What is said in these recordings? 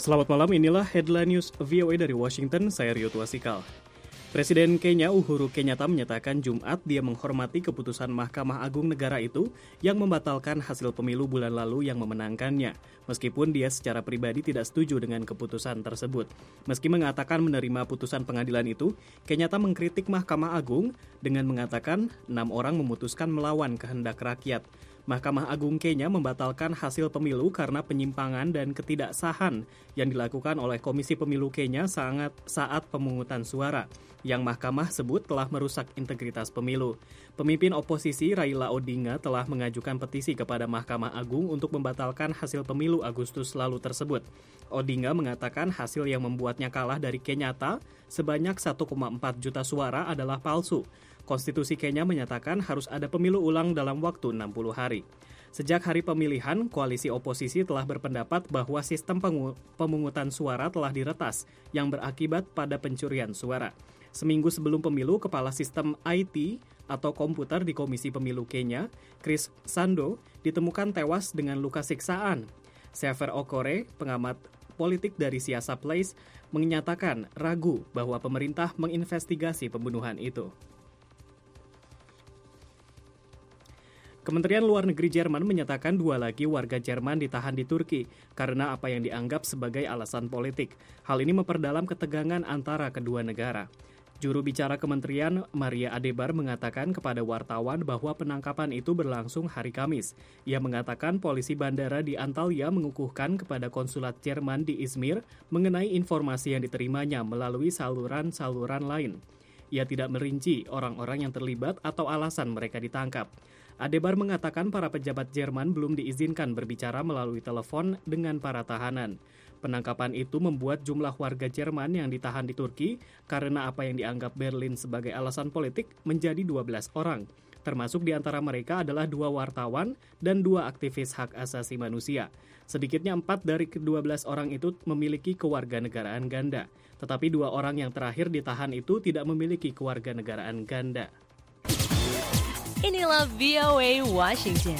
Selamat malam, inilah headline news VOA dari Washington, saya Rio Tuasikal. Presiden Kenya Uhuru Kenyatta menyatakan Jumat dia menghormati keputusan Mahkamah Agung Negara itu yang membatalkan hasil pemilu bulan lalu yang memenangkannya, meskipun dia secara pribadi tidak setuju dengan keputusan tersebut. Meski mengatakan menerima putusan pengadilan itu, Kenyatta mengkritik Mahkamah Agung dengan mengatakan 6 orang memutuskan melawan kehendak rakyat. Mahkamah Agung Kenya membatalkan hasil pemilu karena penyimpangan dan ketidaksahan yang dilakukan oleh Komisi Pemilu Kenya saat pemungutan suara, yang mahkamah sebut telah merusak integritas pemilu. Pemimpin oposisi Raila Odinga telah mengajukan petisi kepada Mahkamah Agung untuk membatalkan hasil pemilu Agustus lalu tersebut. Odinga mengatakan hasil yang membuatnya kalah dari Kenyatta sebanyak 1,4 juta suara adalah palsu. Konstitusi Kenya menyatakan harus ada pemilu ulang dalam waktu 60 hari. Sejak hari pemilihan, koalisi oposisi telah berpendapat bahwa sistem pemungutan suara telah diretas yang berakibat pada pencurian suara. Seminggu sebelum pemilu, Kepala Sistem IT atau komputer di Komisi Pemilu Kenya, Chris Sando, ditemukan tewas dengan luka siksaan. Sefer Okore, pengamat politik dari Siasa Place, menyatakan ragu bahwa pemerintah menginvestigasi pembunuhan itu. Kementerian Luar Negeri Jerman menyatakan 2 lagi warga Jerman ditahan di Turki karena apa yang dianggap sebagai alasan politik. Hal ini memperdalam ketegangan antara kedua negara. Juru bicara Kementerian, Maria Adebar, mengatakan kepada wartawan bahwa penangkapan itu berlangsung hari Kamis. Ia mengatakan polisi bandara di Antalya mengukuhkan kepada konsulat Jerman di Izmir mengenai informasi yang diterimanya melalui saluran-saluran lain. Ia tidak merinci orang-orang yang terlibat atau alasan mereka ditangkap. Adebar mengatakan para pejabat Jerman belum diizinkan berbicara melalui telepon dengan para tahanan. Penangkapan itu membuat jumlah warga Jerman yang ditahan di Turki karena apa yang dianggap Berlin sebagai alasan politik menjadi 12 orang. Termasuk di antara mereka adalah 2 wartawan dan 2 aktivis hak asasi manusia. Sedikitnya 4 dari ke-12 orang itu memiliki kewarganegaraan ganda. Tetapi 2 orang yang terakhir ditahan itu tidak memiliki kewarganegaraan ganda. Inilah VOA Washington.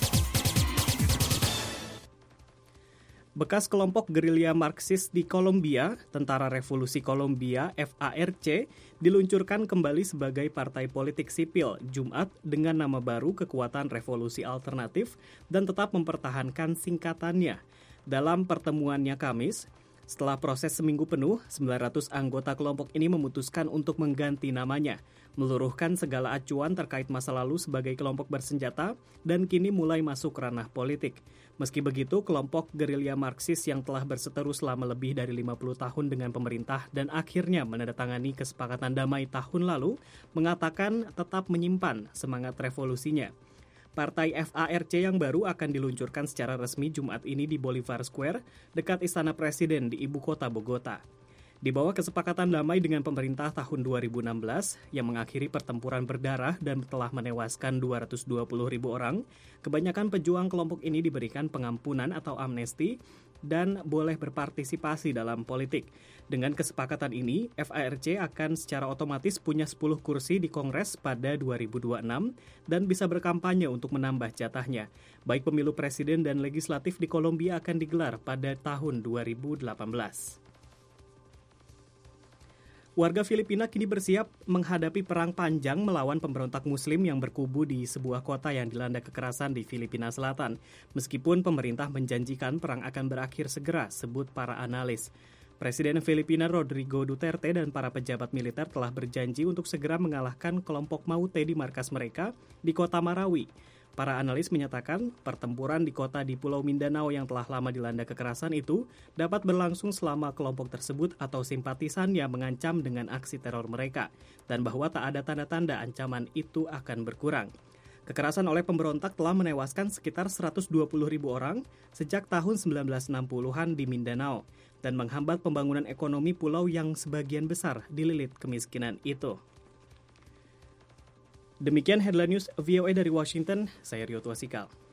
Bekas kelompok gerilya Marxis di Kolombia, Tentara Revolusi Kolombia (FARC), diluncurkan kembali sebagai partai politik sipil Jumat dengan nama baru Kekuatan Revolusi Alternatif dan tetap mempertahankan singkatannya. Dalam pertemuannya Kamis, setelah proses seminggu penuh, 900 anggota kelompok ini memutuskan untuk mengganti namanya, meluruhkan segala acuan terkait masa lalu sebagai kelompok bersenjata, dan kini mulai masuk ranah politik. Meski begitu, kelompok gerilya Marxis yang telah berseteru selama lebih dari 50 tahun dengan pemerintah dan akhirnya menandatangani kesepakatan damai tahun lalu, mengatakan tetap menyimpan semangat revolusinya. Partai FARC yang baru akan diluncurkan secara resmi Jumat ini di Bolivar Square, dekat Istana Presiden di ibu kota Bogota. Di bawah kesepakatan damai dengan pemerintah tahun 2016 yang mengakhiri pertempuran berdarah dan telah menewaskan 220.000 orang, kebanyakan pejuang kelompok ini diberikan pengampunan atau amnesti dan boleh berpartisipasi dalam politik. Dengan kesepakatan ini, FARC akan secara otomatis punya 10 kursi di Kongres pada 2026 dan bisa berkampanye untuk menambah jatahnya. Baik pemilu presiden dan legislatif di Kolombia akan digelar pada tahun 2018. Warga Filipina kini bersiap menghadapi perang panjang melawan pemberontak Muslim yang berkubu di sebuah kota yang dilanda kekerasan di Filipina Selatan. Meskipun pemerintah menjanjikan perang akan berakhir segera, sebut para analis. Presiden Filipina Rodrigo Duterte dan para pejabat militer telah berjanji untuk segera mengalahkan kelompok Maute di markas mereka di kota Marawi. Para analis menyatakan pertempuran di kota di Pulau Mindanao yang telah lama dilanda kekerasan itu dapat berlangsung selama kelompok tersebut atau simpatisannya mengancam dengan aksi teror mereka, dan bahwa tak ada tanda-tanda ancaman itu akan berkurang. Kekerasan oleh pemberontak telah menewaskan sekitar 120.000 orang sejak tahun 1960-an di Mindanao dan menghambat pembangunan ekonomi pulau yang sebagian besar dililit kemiskinan itu. Demikian headline news VOA dari Washington, saya Rio Tuasikal.